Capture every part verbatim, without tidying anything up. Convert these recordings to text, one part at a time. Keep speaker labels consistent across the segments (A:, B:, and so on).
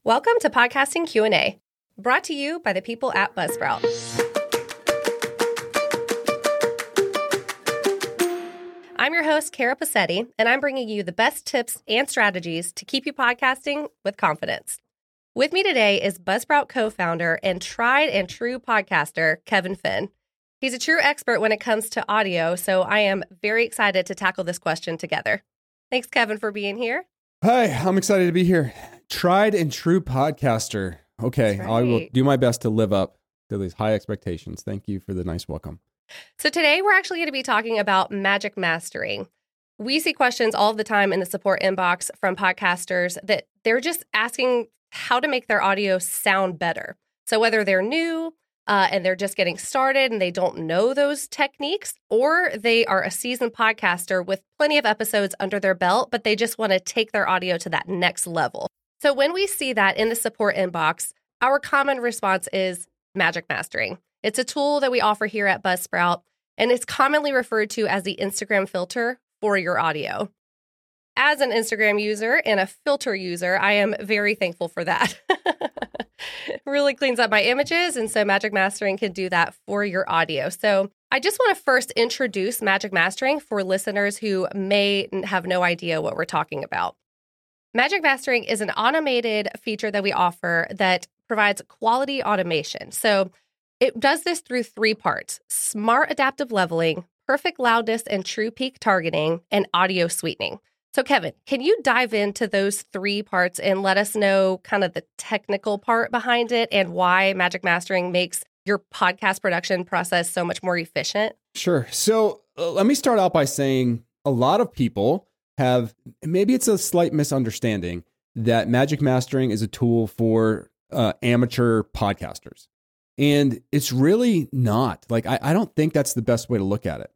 A: Welcome to Podcasting Q and A, brought to you by the people at Buzzsprout. I'm your host, Kara Passetti, and I'm bringing you the best tips and strategies to keep you podcasting with confidence. With me today is Buzzsprout co-founder and tried and true podcaster, Kevin Finn. He's a true expert when it comes to audio, so I am very excited to tackle this question together. Thanks, Kevin, for being here.
B: Hi, I'm excited to be here. Tried and true podcaster. Okay,
A: Right.
B: I will do my best to live up to these high expectations. Thank you for the nice welcome.
A: So today we're actually going to be talking about magic mastering. We see questions all the time in the support inbox from podcasters that they're just asking how to make their audio sound better. So whether they're new uh, and they're just getting started and they don't know those techniques, or they are a seasoned podcaster with plenty of episodes under their belt, but they just want to take their audio to that next level. So when we see that in the support inbox, our common response is magic mastering. It's a tool that we offer here at Buzzsprout, and it's commonly referred to as the Instagram filter for your audio. As an Instagram user and a filter user, I am very thankful for that. It really cleans up my images, and so magic mastering can do that for your audio. So I just want to first introduce magic mastering for listeners who may have no idea what we're talking about. Magic mastering is an automated feature that we offer that provides quality automation. So it does this through three parts: smart adaptive leveling, perfect loudness and true peak targeting, and audio sweetening. So Kevin, can you dive into those three parts and let us know kind of the technical part behind it and why magic mastering makes your podcast production process so much more efficient?
B: Sure. So uh, let me start out by saying a lot of people have, maybe it's a slight misunderstanding that magic mastering is a tool for uh, amateur podcasters. And it's really not. Like, I, I don't think that's the best way to look at it.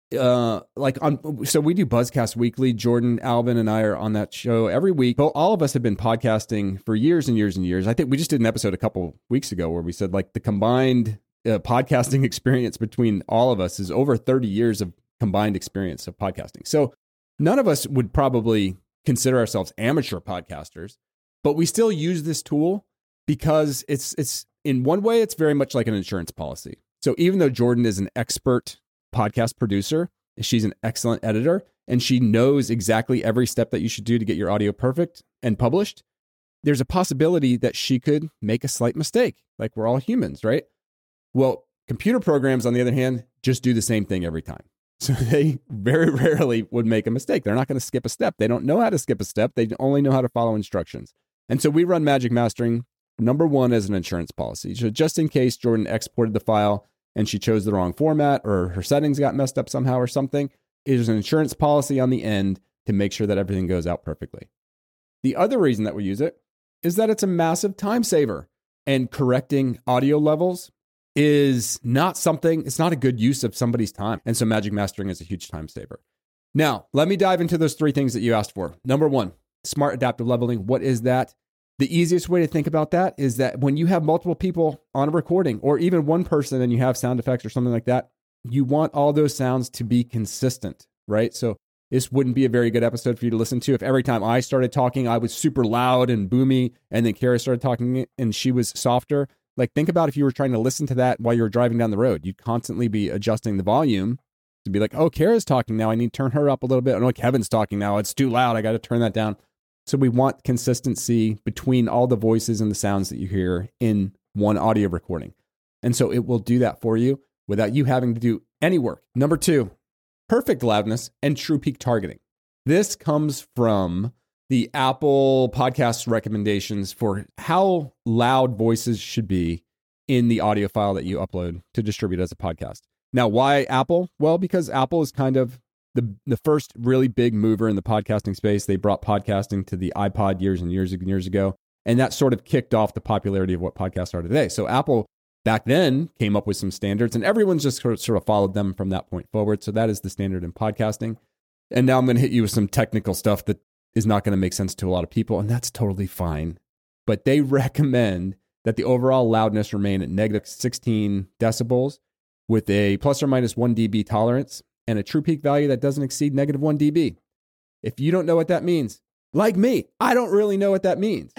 B: Uh, like on, so we do Buzzcast Weekly. Jordan, Alvin, and I are on that show every week. But all of us have been podcasting for years and years and years. I think we just did an episode a couple weeks ago where we said like the combined uh, podcasting experience between all of us is over thirty years of combined experience of podcasting. So none of us would probably consider ourselves amateur podcasters, but we still use this tool because it's it's in one way, it's very much like an insurance policy. So even though Jordan is an expert podcast producer, she's an excellent editor, and she knows exactly every step that you should do to get your audio perfect and published, there's a possibility that she could make a slight mistake. Like, we're all humans, right? Well, computer programs, on the other hand, just do the same thing every time. So they very rarely would make a mistake. They're not going to skip a step. They don't know how to skip a step. They only know how to follow instructions. And so we run magic mastering, number one, as an insurance policy. So just in case Jordan exported the file and she chose the wrong format or her settings got messed up somehow or something, there's an insurance policy on the end to make sure that everything goes out perfectly. The other reason that we use it is that it's a massive time saver, and correcting audio levels is not something, it's not a good use of somebody's time. And so magic mastering is a huge time saver. Now, let me dive into those three things that you asked for. Number one, smart adaptive leveling. What is that? The easiest way to think about that is that when you have multiple people on a recording, or even one person and you have sound effects or something like that, you want all those sounds to be consistent, right? So this wouldn't be a very good episode for you to listen to if every time I started talking, I was super loud and boomy, and then Kara started talking and she was softer. Like, think about if you were trying to listen to that while you were driving down the road. You'd constantly be adjusting the volume to be like, oh, Kara's talking now, I need to turn her up a little bit. Oh, no, Kevin's talking now, it's too loud, I got to turn that down. So we want consistency between all the voices and the sounds that you hear in one audio recording. And so it will do that for you without you having to do any work. Number two, perfect loudness and true peak targeting. This comes from the Apple podcast recommendations for how loud voices should be in the audio file that you upload to distribute as a podcast. Now, why Apple? Well, because Apple is kind of The, the first really big mover in the podcasting space. They brought podcasting to the iPod years and years and years ago. And that sort of kicked off the popularity of what podcasts are today. So Apple back then came up with some standards, and everyone's just sort of, sort of followed them from that point forward. So that is the standard in podcasting. And now I'm going to hit you with some technical stuff that is not going to make sense to a lot of people, and that's totally fine. But they recommend that the overall loudness remain at negative sixteen decibels with a plus or minus one decibel tolerance, and a true peak value that doesn't exceed negative one decibel. If you don't know what that means, like me, I don't really know what that means.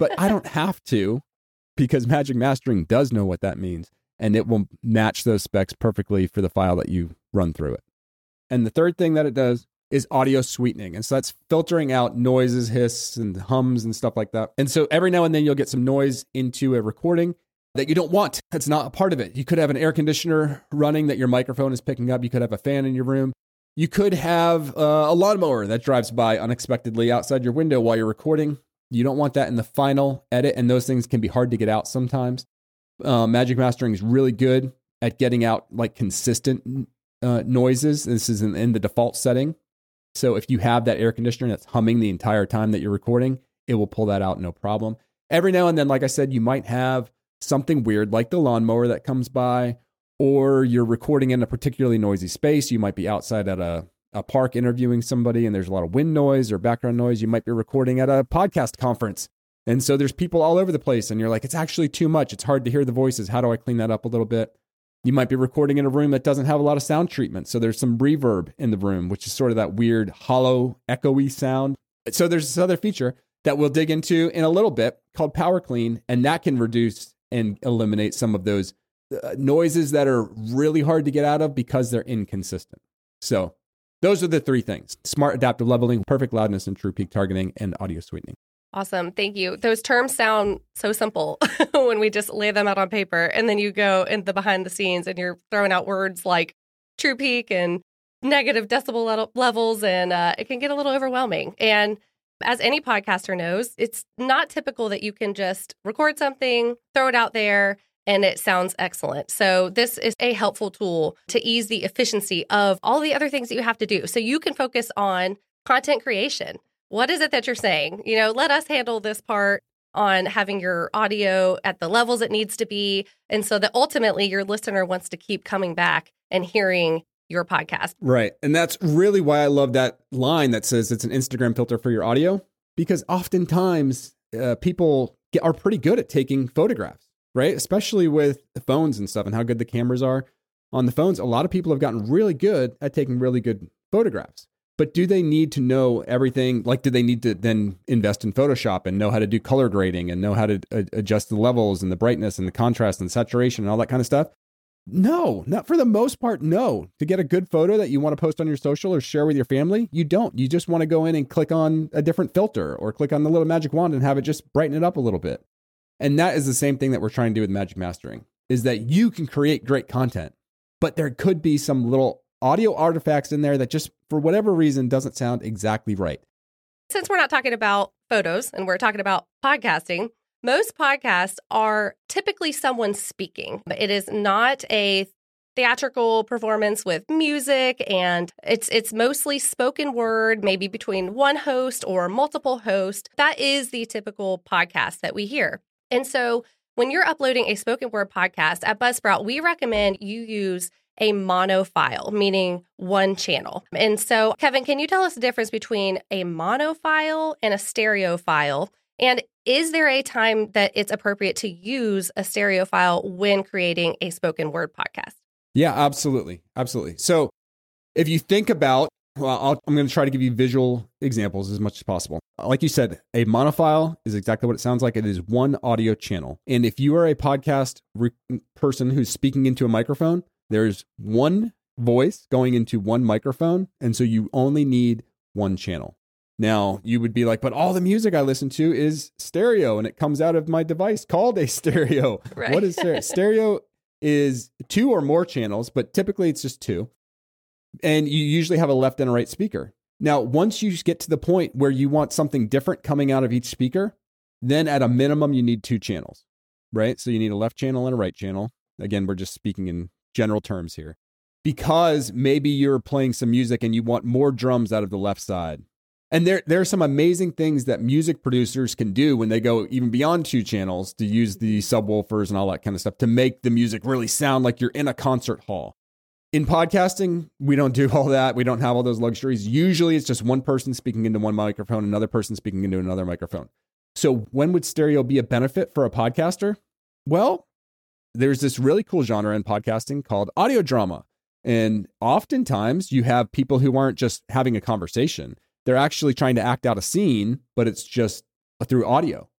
B: but I don't have to because Magic Mastering does know what that means. And it will match those specs perfectly for the file that you run through it. And the third thing that it does is audio sweetening. And so that's filtering out noises, hiss, and hums and stuff like that. And so every now and then you'll get some noise into a recording that you don't want. That's not a part of it. You could have an air conditioner running that your microphone is picking up. You could have a fan in your room. You could have uh, a lawnmower that drives by unexpectedly outside your window while you're recording. You don't want that in the final edit, and those things can be hard to get out sometimes. Uh, Magic Mastering is really good at getting out like consistent uh, noises. This is in, in the default setting. So if you have that air conditioner that's humming the entire time that you're recording, it will pull that out no problem. Every now and then, like I said, you might have something weird like the lawnmower that comes by, or you're recording in a particularly noisy space. You might be outside at a, a park interviewing somebody and there's a lot of wind noise or background noise. You might be recording at a podcast conference. And so there's people all over the place and you're like, it's actually too much. It's hard to hear the voices. How do I clean that up a little bit? You might be recording in a room that doesn't have a lot of sound treatment. So there's some reverb in the room, which is sort of that weird, hollow, echoey sound. So there's this other feature that we'll dig into in a little bit called Power Clean. And that can reduce and eliminate some of those uh, noises that are really hard to get out of because they're inconsistent. So those are the three things: smart adaptive leveling, perfect loudness and true peak targeting, and audio sweetening.
A: Awesome. Thank you. Those terms sound so simple when we just lay them out on paper. And then you go in the behind the scenes and you're throwing out words like true peak and negative decibel le- levels. And uh, it can get a little overwhelming. And as any podcaster knows, it's not typical that you can just record something, throw it out there, and it sounds excellent. So this is a helpful tool to ease the efficiency of all the other things that you have to do. So you can focus on content creation. What is it that you're saying? You know, let us handle this part on having your audio at the levels it needs to be. And so that ultimately your listener wants to keep coming back and hearing your podcast.
B: Right. And that's really why I love that line that says it's an Instagram filter for your audio, because oftentimes uh, people get, are pretty good at taking photographs, right? Especially with the phones and stuff and how good the cameras are on the phones. A lot of people have gotten really good at taking really good photographs. But do they need to know everything? Like, do they need to then invest in Photoshop and know how to do color grading and know how to uh, adjust the levels and the brightness and the contrast and saturation and all that kind of stuff? No, not for the most part. No. To get a good photo that you want to post on your social or share with your family, you don't. You just want to go in and click on a different filter or click on the little magic wand and have it just brighten it up a little bit. And that is the same thing that we're trying to do with Magic Mastering, is that you can create great content, but there could be some little audio artifacts in there that just, for whatever reason, doesn't sound exactly right.
A: Since we're not talking about photos and we're talking about podcasting, most podcasts are typically someone speaking. It is not a theatrical performance with music, and it's it's mostly spoken word, maybe between one host or multiple hosts. That is the typical podcast that we hear. And so when you're uploading a spoken word podcast at Buzzsprout, we recommend you use a mono file, meaning one channel. And so, Kevin, can you tell us the difference between a mono file and a stereo file? And is there a time that it's appropriate to use a stereo file when creating a spoken word podcast?
B: Yeah, absolutely. Absolutely. So if you think about, well, I'll, I'm going to try to give you visual examples as much as possible. Like you said, a monofile is exactly what it sounds like. It is one audio channel. And if you are a podcast re- person who's speaking into a microphone, there's one voice going into one microphone. And so you only need one channel. Now, you would be like, but all the music I listen to is stereo and it comes out of my device called a stereo.
A: Right.
B: What is stereo? Stereo is two or more channels, but typically it's just two. And you usually have a left and a right speaker. Now, once you get to the point where you want something different coming out of each speaker, then at a minimum, you need two channels, right? So you need a left channel and a right channel. Again, we're just speaking in general terms here. Because maybe you're playing some music and you want more drums out of the left side. And there, there are some amazing things that music producers can do when they go even beyond two channels to use the subwoofers and all that kind of stuff to make the music really sound like you're in a concert hall. In podcasting, we don't do all that. We don't have all those luxuries. Usually it's just one person speaking into one microphone, another person speaking into another microphone. So when would stereo be a benefit for a podcaster? Well, there's this really cool genre in podcasting called audio drama. And oftentimes you have people who aren't just having a conversation. They're actually trying to act out a scene, but it's just through audio.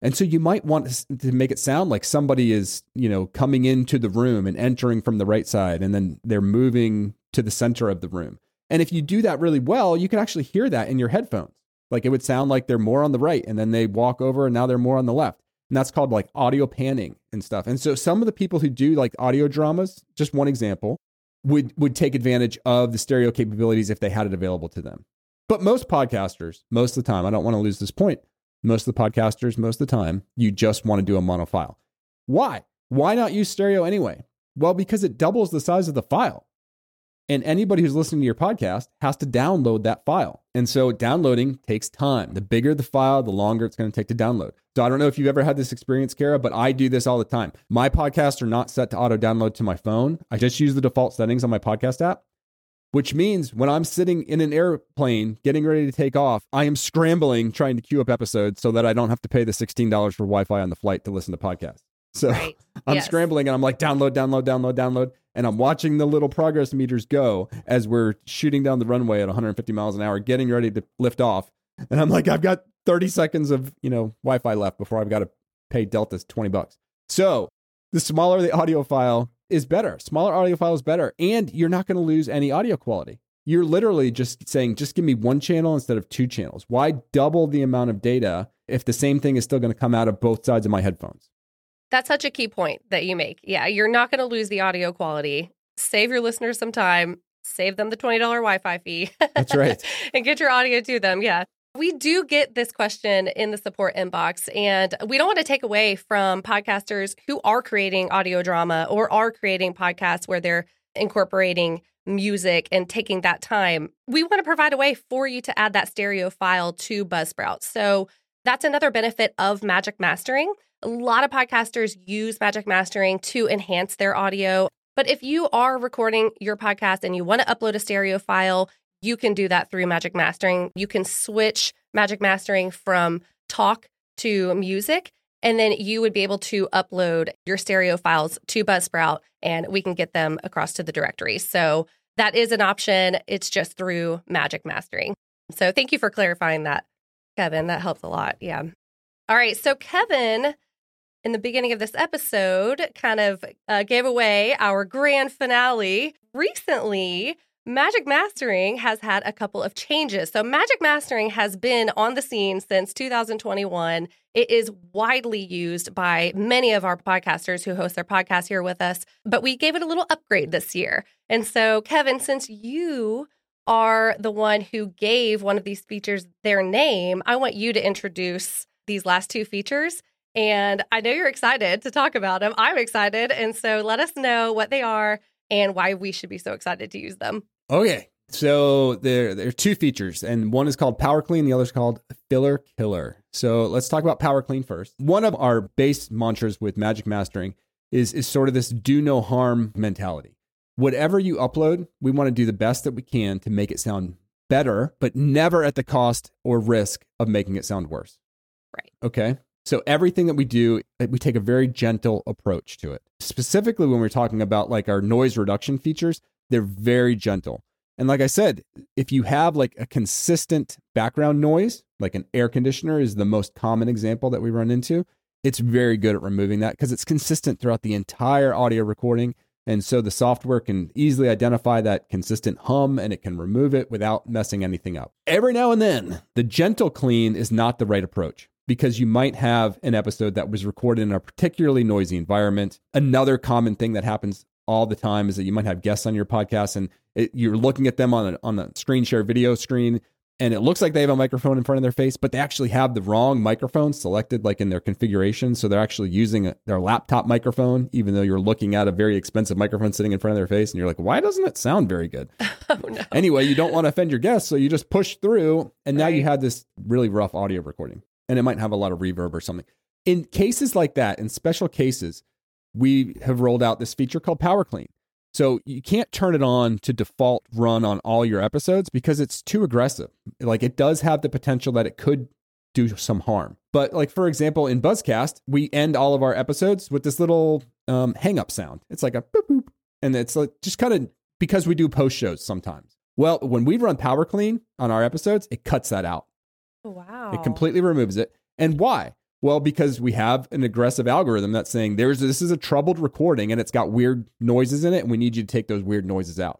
B: And so you might want to make it sound like somebody is, you know, coming into the room and entering from the right side, and then they're moving to the center of the room. And if you do that really well, you can actually hear that in your headphones. Like it would sound like they're more on the right, and then they walk over and now they're more on the left. And that's called like audio panning and stuff. And so some of the people who do like audio dramas, just one example, would would take advantage of the stereo capabilities if they had it available to them. But most podcasters, most of the time, I don't want to lose this point, most of the podcasters, most of the time, you just want to do a mono file. Why? Why not use stereo anyway? Well, because it doubles the size of the file. And anybody who's listening to your podcast has to download that file. And so downloading takes time. The bigger the file, the longer it's going to take to download. So I don't know if you've ever had this experience, Kara, but I do this all the time. My podcasts are not set to auto download to my phone. I just use the default settings on my podcast app, which means when I'm sitting in an airplane getting ready to take off, I am scrambling trying to queue up episodes so that I don't have to pay the sixteen dollars for Wi-Fi on the flight to listen to podcasts. So right. I'm yes. scrambling and I'm like, download, download, download, download. And I'm watching the little progress meters go as we're shooting down the runway at one hundred fifty miles an hour, getting ready to lift off. And I'm like, I've got thirty seconds of, you know, Wi-Fi left before I've got to pay Delta's twenty bucks. So the smaller the audio file is better. Smaller audio file is better. And you're not going to lose any audio quality. You're literally just saying, just give me one channel instead of two channels. Why double the amount of data if the same thing is still going to come out of both sides of my headphones?
A: That's such a key point that you make. Yeah, you're not going to lose the audio quality. Save your listeners some time. Save them the twenty dollars Wi-Fi fee.
B: That's right.
A: And get your audio to them. Yeah. We do get this question in the support inbox, and we don't want to take away from podcasters who are creating audio drama or are creating podcasts where they're incorporating music and taking that time. We want to provide a way for you to add that stereo file to Buzzsprout. So that's another benefit of Magic Mastering. A lot of podcasters use Magic Mastering to enhance their audio. But if you are recording your podcast and you want to upload a stereo file, you can do that through Magic Mastering. You can switch Magic Mastering from talk to music, and then you would be able to upload your stereo files to Buzzsprout, and we can get them across to the directory. So that is an option. It's just through Magic Mastering. So thank you for clarifying that, Kevin. That helps a lot. Yeah. All right. So Kevin, in the beginning of this episode, kind of uh, gave away our grand finale. Recently, Magic Mastering has had a couple of changes. So Magic Mastering has been on the scene since two thousand twenty-one. It is widely used by many of our podcasters who host their podcast here with us, but we gave it a little upgrade this year. And so, Kevin, since you are the one who gave one of these features their name, I want you to introduce these last two features. And I know you're excited to talk about them. I'm excited. And so let us know what they are and why we should be so excited to use them.
B: Okay. So there, there are two features, and one is called Power Clean. The other is called Filler Killer. So let's talk about Power Clean first. One of our base mantras with Magic Mastering is, is sort of this do no harm mentality. Whatever you upload, we want to do the best that we can to make it sound better, but never at the cost or risk of making it sound worse.
A: Right.
B: Okay. So everything that we do, we take a very gentle approach to it. Specifically, when we're talking about like our noise reduction features, they're very gentle. And like I said, if you have like a consistent background noise, like an air conditioner is the most common example that we run into, it's very good at removing that because it's consistent throughout the entire audio recording. And so the software can easily identify that consistent hum and it can remove it without messing anything up. Every now and then, the gentle clean is not the right approach, because you might have an episode that was recorded in a particularly noisy environment. Another common thing that happens all the time is that you might have guests on your podcast and it, you're looking at them on a, on a screen share video screen, and it looks like they have a microphone in front of their face, but they actually have the wrong microphone selected like in their configuration. So they're actually using a, their laptop microphone, even though you're looking at a very expensive microphone sitting in front of their face. And you're like, why doesn't it sound very good? Oh, no. Anyway, you don't want to offend your guests. So you just push through, and now right. you have this really rough audio recording. And it might have a lot of reverb or something. In cases like that, in special cases, we have rolled out this feature called Power Clean. So you can't turn it on to default run on all your episodes because it's too aggressive. Like it does have the potential that it could do some harm. But like, for example, in Buzzcast, we end all of our episodes with this little um, hang up sound. It's like a boop, boop. And it's like just kind of because we do post shows sometimes. Well, when we run Power Clean on our episodes, it cuts that out.
A: Wow.
B: It completely removes it. And why? Well, because we have an aggressive algorithm that's saying there's this is a troubled recording and it's got weird noises in it, and we need you to take those weird noises out.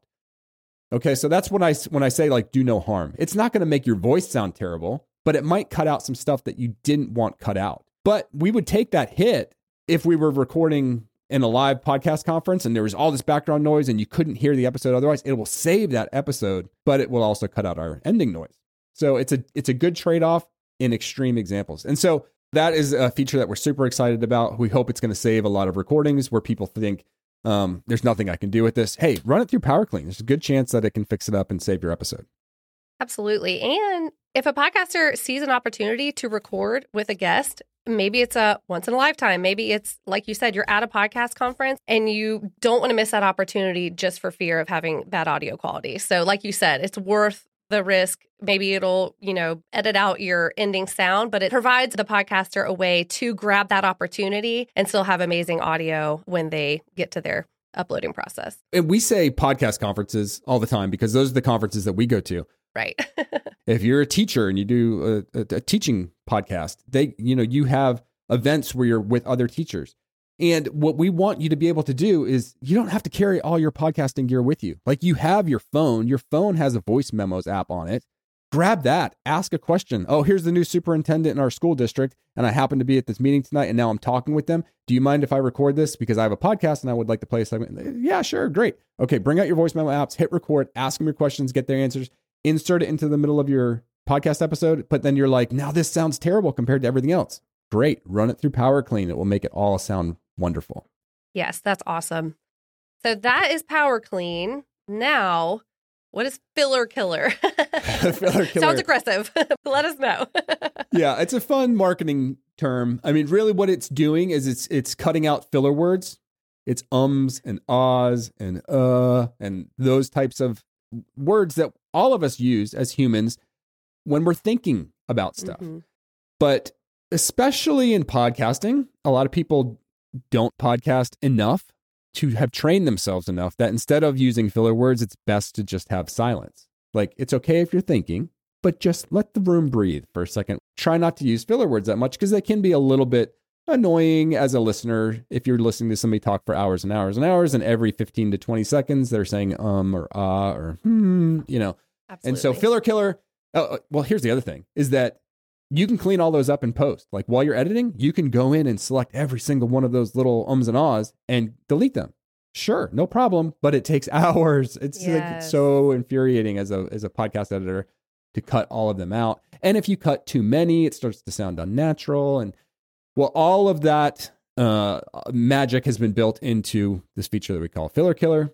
B: Okay, so that's when I when I say like do no harm. It's not going to make your voice sound terrible, but it might cut out some stuff that you didn't want cut out. But we would take that hit if we were recording in a live podcast conference and there was all this background noise and you couldn't hear the episode otherwise. It will save that episode, but it will also cut out our ending noise. So it's a it's a good trade-off in extreme examples. And so that is a feature that we're super excited about. We hope it's going to save a lot of recordings where people think um, there's nothing I can do with this. Hey, run it through PowerClean. There's a good chance that it can fix it up and save your episode.
A: Absolutely. And if a podcaster sees an opportunity to record with a guest, maybe it's a once in a lifetime. Maybe it's, like you said, you're at a podcast conference and you don't want to miss that opportunity just for fear of having bad audio quality. So like you said, it's worth the risk. Maybe it'll, you know, edit out your ending sound, but it provides the podcaster a way to grab that opportunity and still have amazing audio when they get to their uploading process.
B: And we say podcast conferences all the time because those are the conferences that we go to.
A: Right.
B: If you're a teacher and you do a, a, a teaching podcast, they, you know, you have events where you're with other teachers. And what we want you to be able to do is you don't have to carry all your podcasting gear with you. Like you have your phone, your phone has a voice memos app on it. Grab that, ask a question. Oh, here's the new superintendent in our school district. And I happen to be at this meeting tonight and now I'm talking with them. Do you mind if I record this? Because I have a podcast and I would like to play a segment. Yeah, sure. Great. Okay. Bring out your voice memo apps, hit record, ask them your questions, get their answers, insert it into the middle of your podcast episode. But then you're like, now this sounds terrible compared to everything else. Great. Run it through PowerClean. It will make it all sound wonderful.
A: Yes, that's awesome. So that is PowerClean. Now, what is Filler Killer?
B: Filler Killer.
A: Sounds aggressive. Let us know.
B: Yeah, it's a fun marketing term. I mean, really what it's doing is it's it's cutting out filler words. It's ums and ahs and uh and those types of words that all of us use as humans when we're thinking about stuff. Mm-hmm. But especially in podcasting, a lot of people don't podcast enough to have trained themselves enough that instead of using filler words, it's best to just have silence. Like, it's okay if you're thinking, but just let the room breathe for a second. Try not to use filler words that much because they can be a little bit annoying as a listener if you're listening to somebody talk for hours and hours and hours, and every fifteen to twenty seconds, they're saying um or ah or hmm, you know. Absolutely. And so Filler Killer, oh, well, here's the other thing, is that you can clean all those up in post. Like while you're editing, you can go in and select every single one of those little ums and ahs and delete them. Sure, no problem, but it takes hours. It's yes. like it's so infuriating as a as a podcast editor to cut all of them out. And if you cut too many, it starts to sound unnatural. And well, all of that uh, magic has been built into this feature that we call Filler Killer.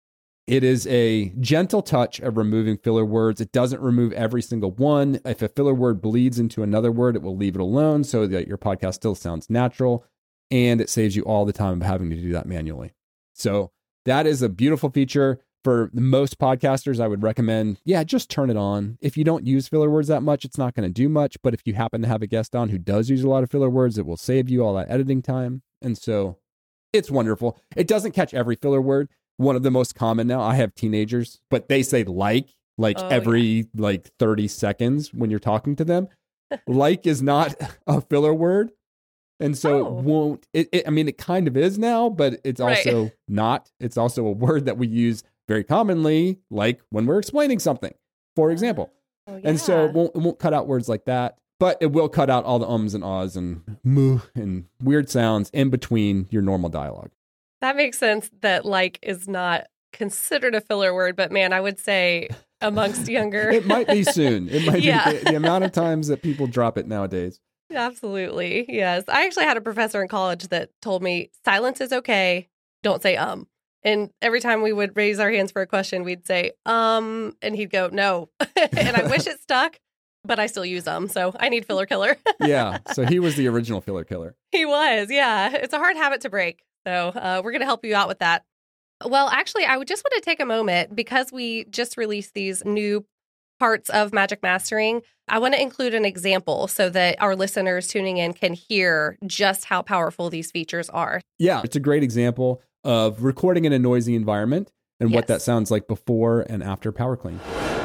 B: It is a gentle touch of removing filler words. It doesn't remove every single one. If a filler word bleeds into another word, it will leave it alone so that your podcast still sounds natural, and it saves you all the time of having to do that manually. So that is a beautiful feature. For most podcasters, I would recommend, yeah, just turn it on. If you don't use filler words that much, it's not going to do much. But if you happen to have a guest on who does use a lot of filler words, it will save you all that editing time. And so it's wonderful. It doesn't catch every filler word. One of the most common now, I have teenagers, but they say like, like oh, every yeah. like thirty seconds when you're talking to them. Like is not a filler word. And so oh. it won't, it, it, I mean, it kind of is now, but it's also right. not. It's also a word that we use very commonly, like when we're explaining something, for example. Oh, yeah. And so it won't, it won't cut out words like that, but it will cut out all the ums and ahs and moo and weird sounds in between your normal dialogue.
A: That makes sense that like is not considered a filler word, but man, I would say amongst younger.
B: It might be soon. It might yeah. be the, the amount of times that people drop it nowadays.
A: Absolutely. Yes. I actually had a professor in college that told me silence is okay. Don't say um. And every time we would raise our hands for a question, we'd say um, and he'd go, no. And I wish it stuck, but I still use um. So I need Filler Killer.
B: Yeah. So he was the original Filler Killer.
A: He was. Yeah. It's a hard habit to break. So uh, we're going to help you out with that. Well, actually, I would just want to take a moment because we just released these new parts of Magic Mastering. I want to include an example so that our listeners tuning in can hear just how powerful these features are.
B: Yeah, it's a great example of recording in a noisy environment and yes. what that sounds like before and after PowerClean.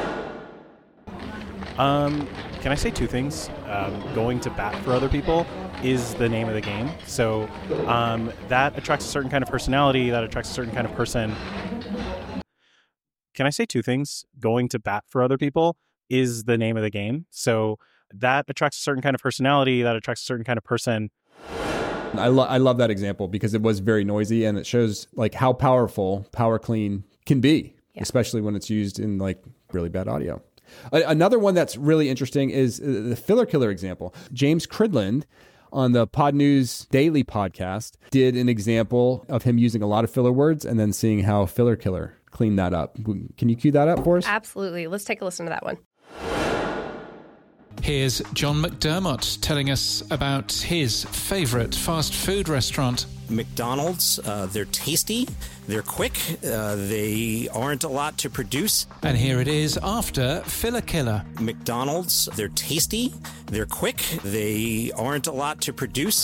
C: Um, can I say two things? Um, going to bat for other people. is the name of the game. So um, that attracts a certain kind of personality, that attracts a certain kind of person. Can I say two things? Going to bat for other people is the name of the game. So that attracts a certain kind of personality, that attracts a certain kind of person.
B: I, lo- I love that example because it was very noisy and it shows like how powerful Power Clean can be, yeah. especially when it's used in like really bad audio. A- another one that's really interesting is the filler killer example. James Cridland on the Pod News Daily podcast did an example of him using a lot of filler words and then seeing how filler killer cleaned that up. Can you cue that up for us?
A: Absolutely. Let's take a listen to that one.
D: Here's John McDermott telling us about his favorite fast food restaurant.
E: McDonald's, uh, they're tasty, they're quick, uh, they aren't a lot to produce.
D: And here it is after Filler Killer.
E: McDonald's, they're tasty, they're quick, they aren't a lot to produce.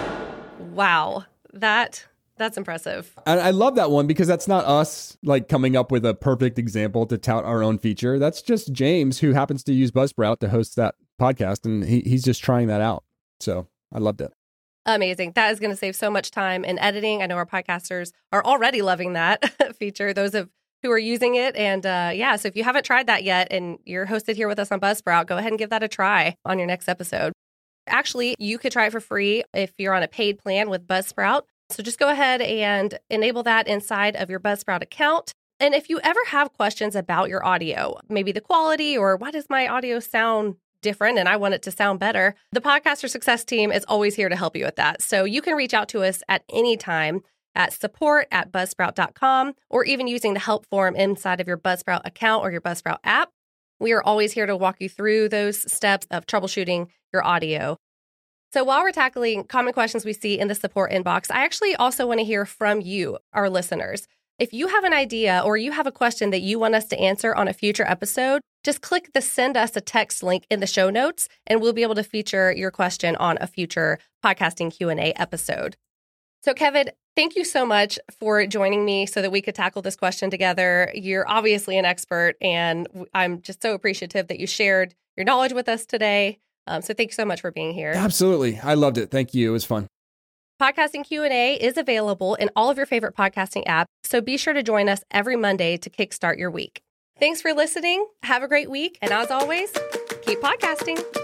A: Wow, that that's impressive.
B: And I love that one because that's not us like coming up with a perfect example to tout our own feature. That's just James, who happens to use Buzzsprout to host that podcast, and he, he's just trying that out. So I loved it.
A: Amazing. That is going to save so much time in editing. I know our podcasters are already loving that feature, those of who are using it. And uh, yeah, so if you haven't tried that yet and you're hosted here with us on Buzzsprout, go ahead and give that a try on your next episode. Actually, you could try it for free if you're on a paid plan with Buzzsprout. So just go ahead and enable that inside of your Buzzsprout account. And if you ever have questions about your audio, maybe the quality or why does my audio sound different and I want it to sound better, the Podcaster Success team is always here to help you with that. So you can reach out to us at any time at support at buzzsprout dot com or even using the help form inside of your Buzzsprout account or your Buzzsprout app. We are always here to walk you through those steps of troubleshooting your audio. So while we're tackling common questions we see in the support inbox, I actually also want to hear from you, our listeners. If you have an idea or you have a question that you want us to answer on a future episode, just click the send us a text link in the show notes, and we'll be able to feature your question on a future podcasting Q and A episode. So Kevin, thank you so much for joining me so that we could tackle this question together. You're obviously an expert, and I'm just so appreciative that you shared your knowledge with us today. Um, so thank you so much for being here.
B: Absolutely. I loved it. Thank you. It was fun.
A: Podcasting Q and A is available in all of your favorite podcasting apps, so be sure to join us every Monday to kickstart your week. Thanks for listening. Have a great week. And as always, keep podcasting.